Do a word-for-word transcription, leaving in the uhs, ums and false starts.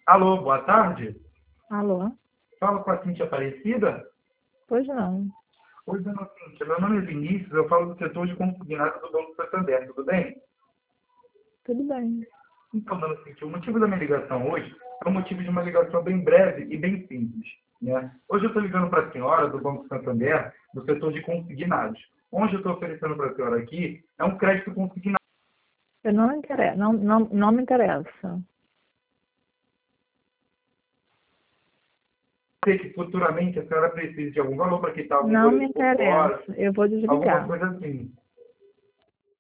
Alô, boa tarde. Alô? Fala com a Cíntia Aparecida. Pois não. Oi, dona Cíntia. Meu nome é Vinícius, eu falo do setor de consignado do Banco Santander, tudo bem? Tudo bem. Então, dona Cíntia, o motivo da minha ligação hoje é o motivo de uma ligação bem breve e bem simples. Né? Hoje eu estou ligando para a senhora do Banco Santander, do setor de consignados. Onde eu estou oferecendo para a senhora aqui é um crédito consignado Eu não, interessa, não, não, não me interessa. que futuramente a senhora precise de algum valor para quitar algum Não me boleto por fora, interessa. Eu vou alguma desligar. coisa assim.